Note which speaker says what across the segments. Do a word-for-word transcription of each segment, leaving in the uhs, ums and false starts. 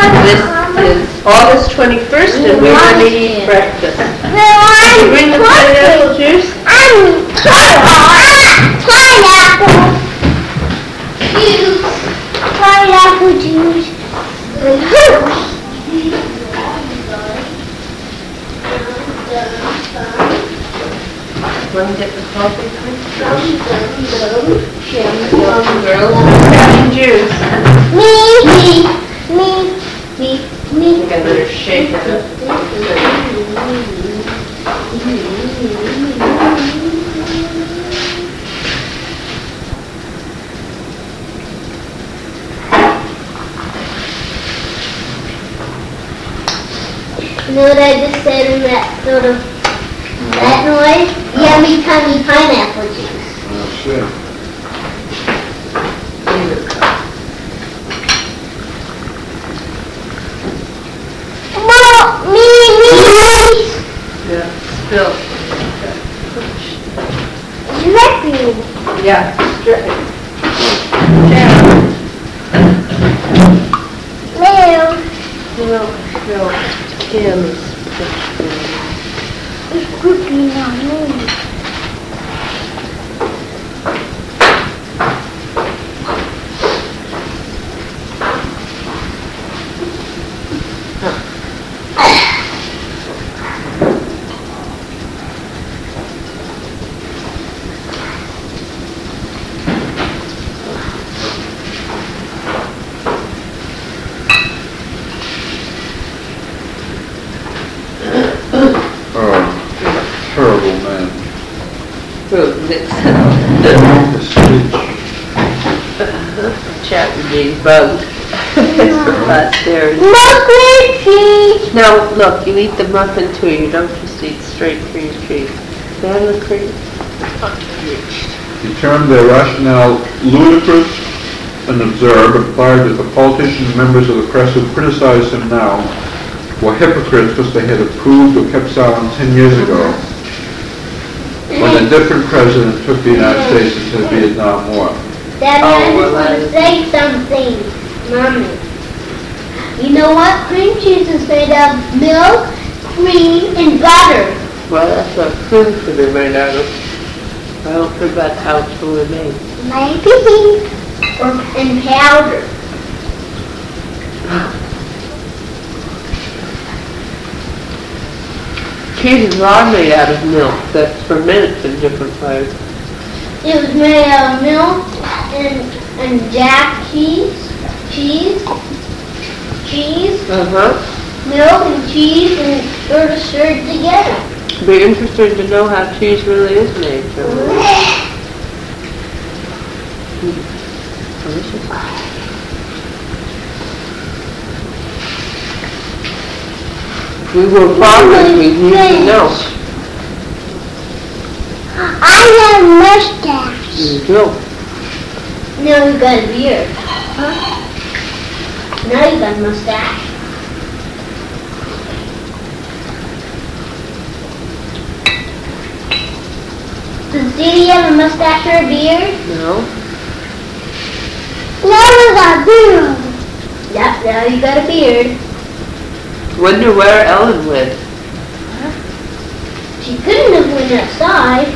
Speaker 1: This is August twenty-first and we're going to eat breakfast. Did you bring the pineapple juice?
Speaker 2: I'm pineapple juice. Pineapple juice.
Speaker 1: Want to get the coffee, please? Girls, who's having juice?
Speaker 2: Me, me, me, me, me.
Speaker 1: I think I better shake it up.
Speaker 2: You know what I just said in that sort of, that noise? Yummy, tummy pineapple juice.
Speaker 3: Oh, shit.
Speaker 2: Mom, me, me.
Speaker 1: Yeah, spill.
Speaker 2: Dripping.
Speaker 1: Yeah, dripping. Yeah.
Speaker 2: Milk.
Speaker 1: Milk, milk, Kim's.
Speaker 2: It's cooking on me.
Speaker 3: Terrible man.
Speaker 1: Fruit Nixon.
Speaker 3: The speech.
Speaker 1: Chat with being bugged. Upstairs.
Speaker 2: Milk cream cheese.
Speaker 1: Now, look, you eat the muffin too. You don't just eat straight cream cheese. Vanilla cream.
Speaker 3: He termed their rationale ludicrous and absurd, but implied that the politicians and members of the press who criticized him now were hypocrites because they had approved or kept silent ten years ago when a different president took the United States into the Vietnam War.
Speaker 2: Daddy,
Speaker 1: Oh,
Speaker 2: I just
Speaker 1: well,
Speaker 2: want
Speaker 1: I-
Speaker 2: to say something. Mommy. You know what? Cream cheese is made of milk, cream, and butter.
Speaker 1: Well, that's what food should be made out of. I don't think that's how it's really made.
Speaker 2: Maybe. Or and powder.
Speaker 1: Cheeses are made out of milk that's fermented in different ways.
Speaker 2: It was made out of milk and and jack cheese, cheese, cheese,
Speaker 1: Uh-huh.
Speaker 2: milk and cheese, and sort of stirred together.
Speaker 1: Be interested to know how cheese really is made. So. Delicious. We were farmers, we need to know.
Speaker 2: I have mustache.
Speaker 1: You do.
Speaker 2: Now you got a beard. Now you got a mustache. Does Dee have a mustache or a beard?
Speaker 1: No.
Speaker 2: Now you got a beard. Yep, now you got a beard.
Speaker 1: Wonder where Ellen went.
Speaker 2: She couldn't have went outside.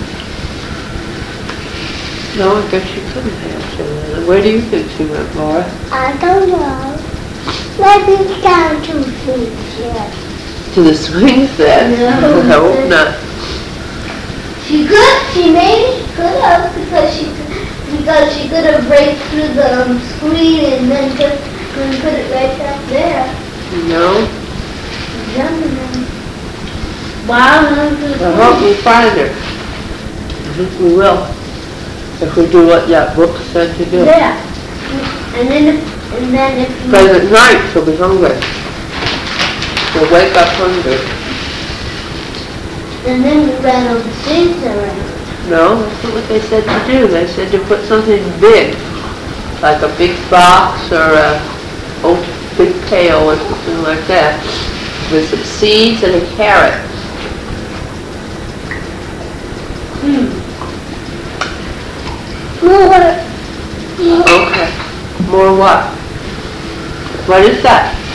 Speaker 1: No, I guess she couldn't have. She- Where do you think she went, Laura?
Speaker 2: I don't know. Maybe down to things, yeah.
Speaker 1: To the swings then?
Speaker 2: No.
Speaker 1: I hope not.
Speaker 2: She could, she maybe could have, because she because she could have break through the um, screen and then put, and put it right up there.
Speaker 1: No?
Speaker 2: Wow.
Speaker 1: I hope we find her. I think we will. If we do what that book said to do.
Speaker 2: Yeah. And then if, and then if you...
Speaker 1: Because at night she'll be hungry. She'll wake up hungry.
Speaker 2: And then you rattle the seeds around.
Speaker 1: No, that's not what they said to do. They said to put something big, like a big box or a old big pail or something like that, with some seeds and a carrot.
Speaker 2: Hmm. More.
Speaker 1: Okay. More what? What is that?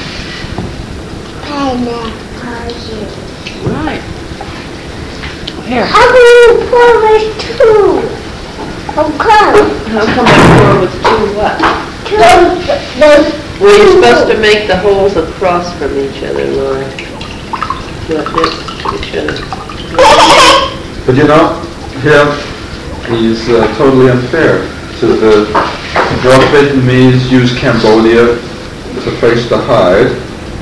Speaker 2: and then Tarzan.
Speaker 1: Right. Here.
Speaker 2: How come you pour with two? How come?
Speaker 1: How come I pour with two what?
Speaker 2: Two. Those.
Speaker 1: Well, you're supposed to make the holes across from each other, Laura. Not this to each other.
Speaker 3: But you know, here, he's uh, totally unfair. So the North Vietnamese use Cambodia as a place to hide,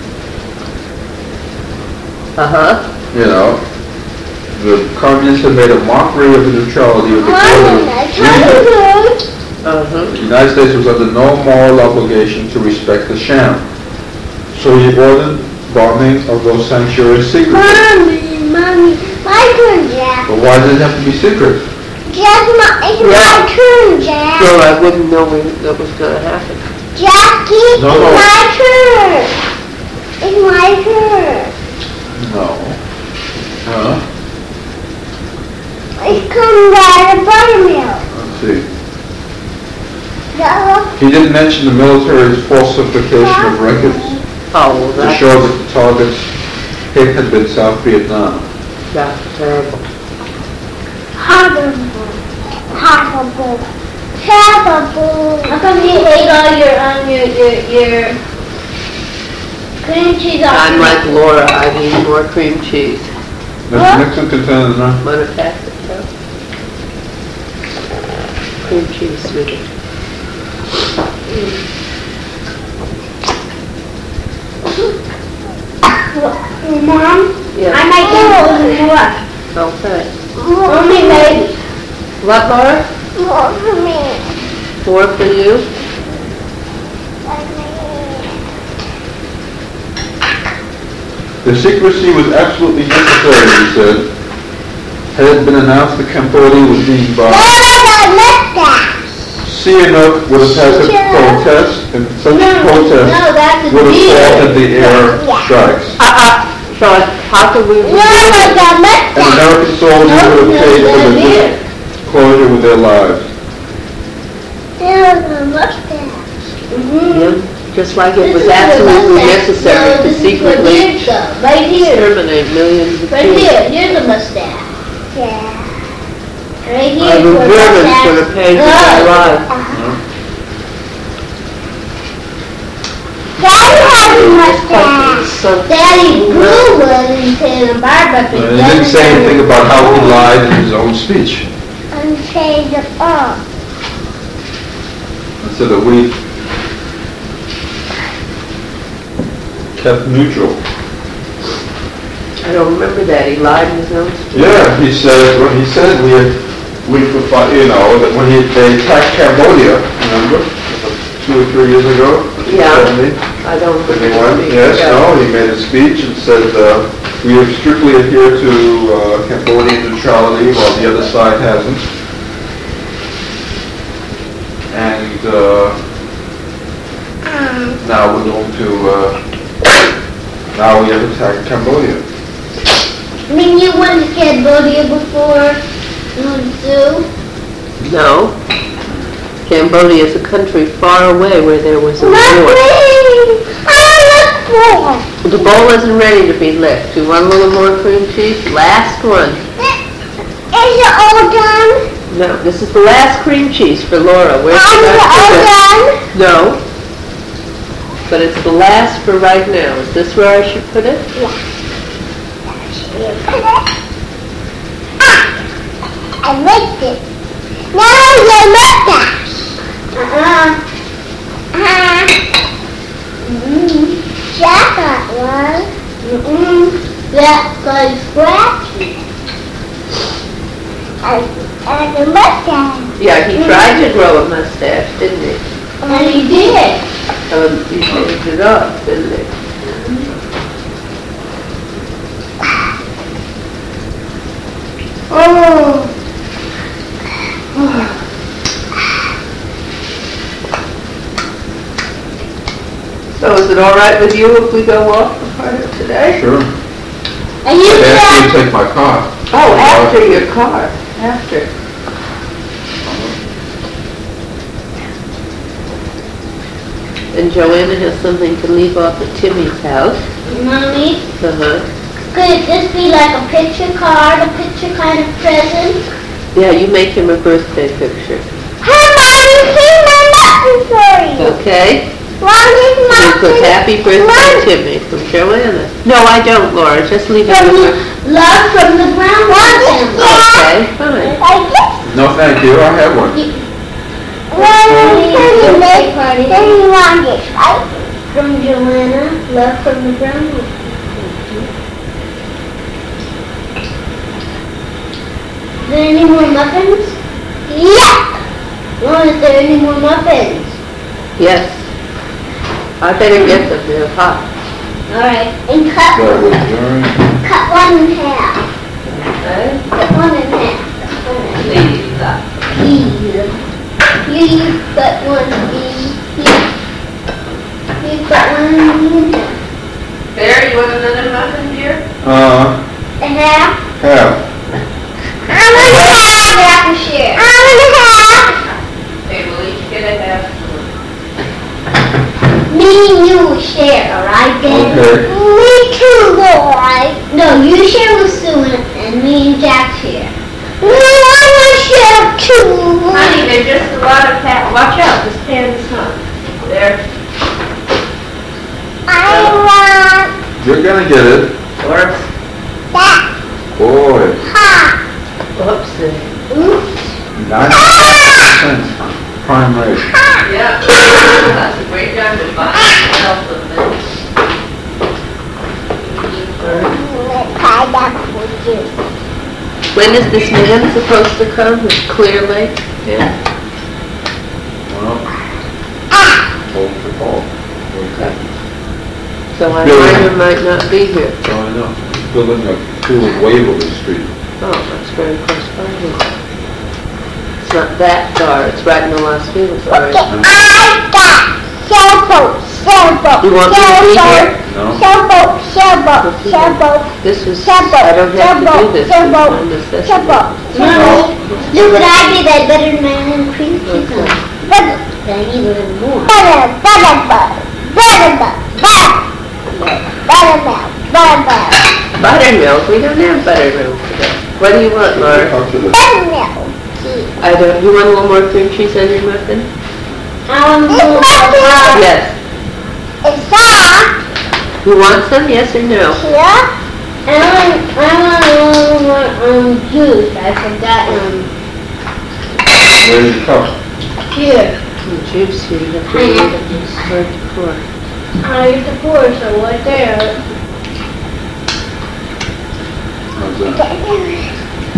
Speaker 1: Uh-huh.
Speaker 3: you know. The communists have made a mockery of the neutrality of the
Speaker 2: Mommy,
Speaker 3: border
Speaker 2: I
Speaker 3: region.
Speaker 2: tried to.
Speaker 1: Uh-huh.
Speaker 3: The United States was under no moral obligation to respect the sham. So he ordered bombing of those sanctuaries secretly.
Speaker 2: Mommy, mommy, my turn, Jack.
Speaker 3: But why did it have to be secret?
Speaker 2: Jack, my, it's
Speaker 1: Yeah.
Speaker 2: my turn, Jack.
Speaker 1: So I wouldn't know when that was gonna happen.
Speaker 2: Jackie,
Speaker 3: No,
Speaker 2: it's
Speaker 3: no.
Speaker 2: my turn. It's my turn.
Speaker 3: No. Huh?
Speaker 2: It's come by the buttermilk.
Speaker 3: Let's see.
Speaker 2: No.
Speaker 3: He didn't mention the military's falsification of records
Speaker 1: Oh, well,
Speaker 3: to
Speaker 1: that's,
Speaker 3: show that the target's hit had been South Vietnam.
Speaker 1: that's terrible.
Speaker 2: Horrible. Horrible. Horrible. How come you ate all your, um, your, your, your cream cheese off?
Speaker 1: I'm
Speaker 2: your-
Speaker 1: like Laura, I need more cream cheese.
Speaker 3: Mister Nixon contended, huh?
Speaker 1: Want to pass it, Joe? Cream cheese, sweetie.
Speaker 2: Mom,
Speaker 1: Yeah.
Speaker 2: I might get one more.
Speaker 1: Okay.
Speaker 2: Only maybe.
Speaker 1: What, Laura?
Speaker 2: More for me.
Speaker 1: Four for you?
Speaker 3: The secrecy was absolutely necessary, he said. Had it been announced that Cambodia was being bombed, Sihanouk would have had to protest, and such protest
Speaker 2: No, that's a
Speaker 3: would have
Speaker 2: deer.
Speaker 3: faulted the air strikes.
Speaker 1: Uh-uh. So how could we?
Speaker 2: No, like a
Speaker 3: And
Speaker 2: mustache.
Speaker 3: American soldiers would have paid for the disclosure with their lives.
Speaker 2: There's a mustache.
Speaker 1: Yeah, just like it
Speaker 2: This
Speaker 1: was
Speaker 2: is the
Speaker 1: absolutely
Speaker 2: mustache.
Speaker 1: necessary
Speaker 2: No,
Speaker 1: to
Speaker 2: this is the
Speaker 1: secretly
Speaker 2: beard stuff. Right here.
Speaker 1: exterminate millions of
Speaker 2: Right
Speaker 1: people.
Speaker 2: here. Here's a mustache. Yeah. Right here.
Speaker 1: Uh, the
Speaker 2: is a
Speaker 1: Germans
Speaker 2: mustache.
Speaker 1: would have paid for
Speaker 2: Look.
Speaker 1: their lives.
Speaker 2: Daddy has a mustache.
Speaker 1: So-
Speaker 2: Daddy grew one into the barber.
Speaker 3: Uh, He didn't say anything about how he lied in his own speech.
Speaker 2: And change it up.
Speaker 3: He said that we kept neutral.
Speaker 1: I don't remember that. He lied in his own speech.
Speaker 3: Yeah, he said, when he said we had, we could find, you know, that when he, they attacked Cambodia, remember? Two or three years ago?
Speaker 1: Yeah.
Speaker 3: seventy,
Speaker 1: I don't
Speaker 3: When he
Speaker 1: remember.
Speaker 3: went,
Speaker 1: the
Speaker 3: yes,
Speaker 1: speech.
Speaker 3: no, he made a speech and said, uh, we have strictly adhered to uh, Cambodian neutrality while the other side hasn't. And uh, now we're going to, uh, now we have attacked Cambodia.
Speaker 2: I mean, you went to Cambodia before? You went to?
Speaker 1: No. Cambodia is a country far away where there was a war.
Speaker 2: Nothing! I look
Speaker 1: The bowl isn't ready to be licked. Do you want a little more cream cheese? Last one.
Speaker 2: Is it all done?
Speaker 1: No, this is the last cream cheese for Laura. Where
Speaker 2: Is
Speaker 1: should
Speaker 2: it
Speaker 1: I
Speaker 2: all
Speaker 1: put
Speaker 2: done?
Speaker 1: it? No. But it's the last for right now. Is this where I should put it?
Speaker 2: Ah! I licked it. Now your mustache. Uh-uh. Uh-huh. Mm-hmm. Jack got one. Mm-mm. Jack got scratchy. And, and a mustache.
Speaker 1: Yeah, he tried to grow a mustache, didn't he?
Speaker 2: And he did.
Speaker 1: Um, he shaved it off, didn't he?
Speaker 2: Oh.
Speaker 1: So is it all right with you if we go off the part of today?
Speaker 3: Sure.
Speaker 2: And you
Speaker 3: I asked you to
Speaker 2: said,
Speaker 3: take my car.
Speaker 1: Oh, after your car, after. And Joanna has something to leave off at Timmy's house.
Speaker 2: Mommy,
Speaker 1: Uh-huh.
Speaker 2: could this be like a picture card, a picture kind of present?
Speaker 1: Yeah, you make him a birthday picture.
Speaker 2: Hey, Mommy, here's my muffin for you.
Speaker 1: Okay?
Speaker 2: Long
Speaker 1: You
Speaker 2: muffin.
Speaker 1: put happy birthday
Speaker 2: Love-
Speaker 1: Timmy from Joanna. No, I don't, Laura, just leave it
Speaker 2: From
Speaker 1: with
Speaker 2: the,
Speaker 1: her.
Speaker 2: love from the brown family.
Speaker 1: Okay, fine.
Speaker 2: I guess.
Speaker 3: No, thank you, I have one.
Speaker 2: Then you want it, right? From Joanna, love from the brown family. Is there any more muffins? Yeah. Oh, is there any more muffins?
Speaker 1: Yes. I better get them, they're hot.
Speaker 2: All right, and cut
Speaker 3: That was
Speaker 2: one.
Speaker 3: during,
Speaker 2: Cut one in half.
Speaker 1: Okay.
Speaker 2: Cut one in half. Cut one in half.
Speaker 1: Please.
Speaker 2: Please. Please cut one. Please. Please. Please cut one in half.
Speaker 1: Barry, you want another muffin, dear?
Speaker 3: uh,
Speaker 2: A half.
Speaker 3: half.
Speaker 2: I'm gonna have. We have to share. I'm gonna have.
Speaker 1: Okay, we'll each get a half.
Speaker 2: Me and you will share, alright, then?
Speaker 3: Okay.
Speaker 2: Me too, alright? No, you share with Sue and, and me and Jack share. No, I want to share too.
Speaker 1: Honey, there's just a lot of pat, watch out, this pan is hot. There.
Speaker 2: I want
Speaker 3: You're gonna get it.
Speaker 1: Or,
Speaker 2: that
Speaker 3: Boy,
Speaker 2: hot.
Speaker 1: whoopsie.
Speaker 2: Oops.
Speaker 3: ninety-five percent prime rate.
Speaker 1: Yeah, that's a great time to buy yourself something.
Speaker 2: Pineapple juice.
Speaker 1: When is this man supposed to come? It's Clear Lake? Yeah.
Speaker 3: Well, hold the ball.
Speaker 1: Okay. So I
Speaker 3: Billy.
Speaker 1: might or might not be here.
Speaker 3: So I know, building a two of Waverly Street.
Speaker 1: Oh, that's very close by here. It's not that far, it's right in the Las Vegas area.
Speaker 2: I got sailboat, sailboat,
Speaker 1: You want me to be here?
Speaker 3: No?
Speaker 2: sailboat, sailboat, sailboat,
Speaker 1: This is,
Speaker 2: sailboat,
Speaker 1: I don't have to do
Speaker 2: sailboat,
Speaker 1: this.
Speaker 2: sailboat,
Speaker 1: It's a necessity.
Speaker 2: sailboat. Mommy, look what I did, I buttered mine and cream cheese on it. Butter. Then I need a little more. Butter, butter, butter, butter, butter, buttermilk, butter,
Speaker 1: Buttermilk, we don't have buttermilk today. What do you want, Laura?
Speaker 3: Up to the,
Speaker 2: buttermilk.
Speaker 1: I don't, you want a little more cream cheese on your muffin?
Speaker 2: Um, it's
Speaker 1: Yes.
Speaker 2: It's soft.
Speaker 1: You want some, yes or no?
Speaker 2: Here. I want, I want a little more, um, juice. I forgot, um,
Speaker 3: where's the cup?
Speaker 2: here.
Speaker 1: Some juice here, you have to read it, it's hard to pour.
Speaker 2: I used to pour, so right there.
Speaker 3: How's that?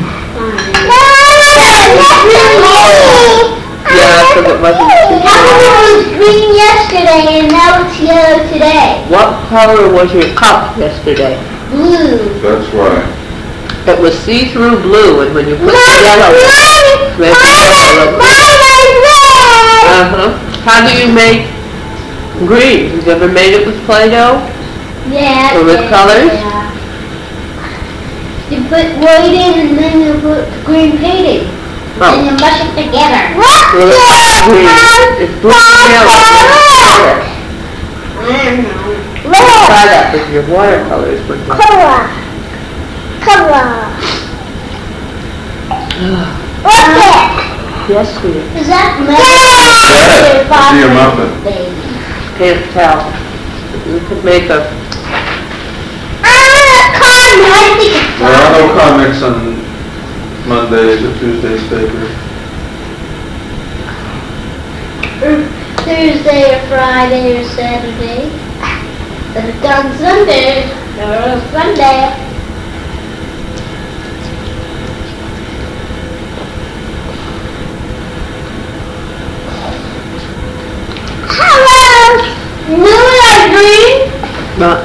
Speaker 1: Yeah, because it wasn't too
Speaker 2: How
Speaker 1: sweet.
Speaker 2: it was green yesterday and now it's yellow today?
Speaker 1: What color was your cup yesterday?
Speaker 2: Blue.
Speaker 3: That's why.
Speaker 1: It was see-through blue, and when you put the yellow, red yellow. Uh-huh. How do you make green? You ever made it with Play-Doh?
Speaker 2: Yeah.
Speaker 1: Or with
Speaker 2: yeah,
Speaker 1: colors?
Speaker 2: yeah. You put white in and then you put green painting. And
Speaker 1: Oh,
Speaker 2: you mush it together.
Speaker 1: well, it's green. It's blue and yellow.
Speaker 2: I don't know.
Speaker 1: Try that with your watercolors one day.
Speaker 2: Color. Color. What's it?
Speaker 1: Yes, sweetie.
Speaker 2: Is that
Speaker 3: Yeah, I see your muffin.
Speaker 2: Baby.
Speaker 1: Can't tell. You could make a,
Speaker 2: I think it's
Speaker 3: There are no comics on Mondays or Tuesdays paper.
Speaker 2: or Thursday or Friday or Saturday. But it's on Sunday or Sunday. Hello! New Green?
Speaker 1: not,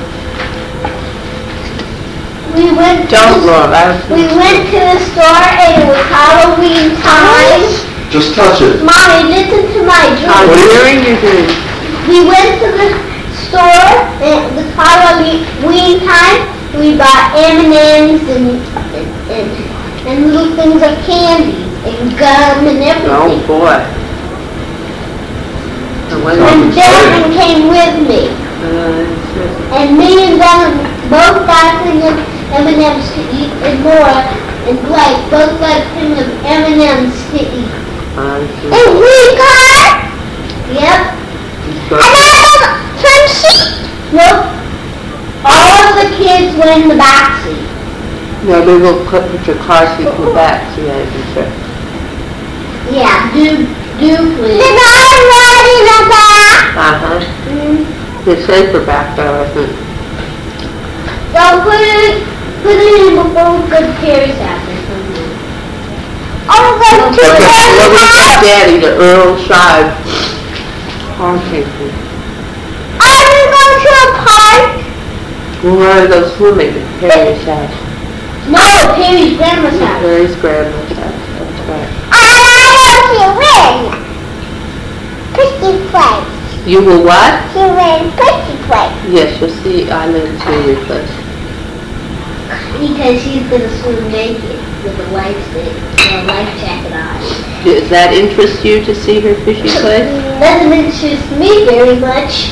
Speaker 2: We went to
Speaker 1: don't,
Speaker 2: the,
Speaker 1: Laura, I
Speaker 2: we went to the store and it was Halloween time.
Speaker 3: Just touch it.
Speaker 2: Mommy, listen to my
Speaker 1: I'm
Speaker 2: dream.
Speaker 1: hearing you, dream.
Speaker 2: We went to the store and it was Halloween time. We bought M and M's and, and, and, and little things of candy and gum and
Speaker 1: Oh,
Speaker 2: everything.
Speaker 1: boy. I'm When,
Speaker 2: And Devin came with me.
Speaker 1: uh,
Speaker 2: And me and Devin both got a thing of M and M's to eat, and Laura and Blake both got a thing of M and M's to eat.
Speaker 1: I see.
Speaker 2: And we got? Yep.
Speaker 1: So-
Speaker 2: And I have some seat. Nope. All of the kids went in the back seat.
Speaker 1: No, we will put, put your car seat in the back so you can sit.
Speaker 2: Yeah, do, do please. Did I ride in the back?
Speaker 1: Uh-huh.
Speaker 2: Mm.
Speaker 1: It says the back though, I think.
Speaker 2: So put it, put it in before we go to Terry's house or something. Oh, go to
Speaker 1: Okay, well, we
Speaker 2: Terry's
Speaker 1: got
Speaker 2: house?
Speaker 1: Daddy, the Earl Shive car seat.
Speaker 2: I will go to a park.
Speaker 1: We want to go swimming at Perry's house.
Speaker 2: No, Terry's grandma's house.
Speaker 1: Perry's grandma's house, that's right.
Speaker 2: I want to win. Pretty place.
Speaker 1: You will what?
Speaker 2: To win pretty place.
Speaker 1: Yes, you'll see Island Jewelry Place.
Speaker 2: Because she's gonna swim naked with a life thing, a life jacket on.
Speaker 1: Does that interest you to see her fishy place?
Speaker 2: Doesn't interest me very much.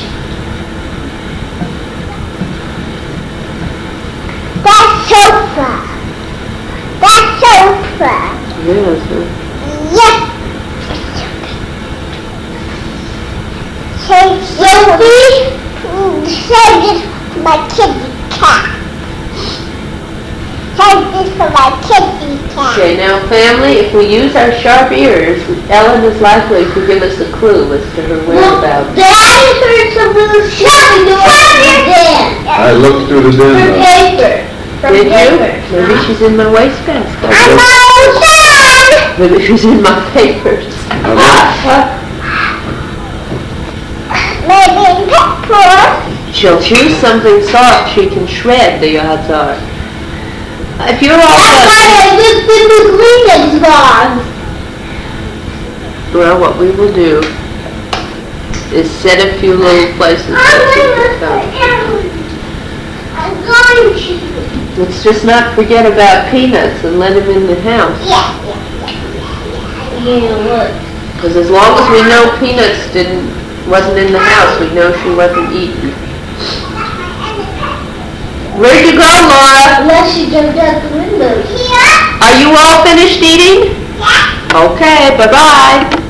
Speaker 2: That's sofa. That's sofa.
Speaker 1: Yes, huh?
Speaker 2: Yes. Say, Sophie, say this for my kitty cat. Say this for my kitty cat.
Speaker 1: Okay, now family, if we use our sharp ears, Ellen is likely to give us a clue as to her whereabouts.
Speaker 2: Daddy heard some little shouting noise from Dan.
Speaker 3: I looked through the
Speaker 2: From
Speaker 3: din.
Speaker 2: paper. From
Speaker 1: Did you?
Speaker 2: paper.
Speaker 1: Maybe she's in my wastebasket.
Speaker 2: I'm outside.
Speaker 1: Maybe she's in my papers.
Speaker 2: Maybe in pepper.
Speaker 1: She'll choose something soft she can shred, the odds are. If you're all
Speaker 2: That's why
Speaker 1: done,
Speaker 2: I just did the Kleenex box.
Speaker 1: well, what we will do is set a few little places
Speaker 2: I'm
Speaker 1: that you
Speaker 2: going
Speaker 1: can come.
Speaker 2: to. I'm going to.
Speaker 1: Let's just not forget about Peanuts and let him in the house.
Speaker 2: Yeah, yeah, yeah, yeah. Yeah, look.
Speaker 1: Because as long as we know Peanuts didn't, wasn't in the house, we know she wasn't eating. Where'd you go, Laura?
Speaker 2: Unless she jumped out the window. Here.
Speaker 1: Are you all finished eating?
Speaker 2: Yeah.
Speaker 1: Okay, bye-bye.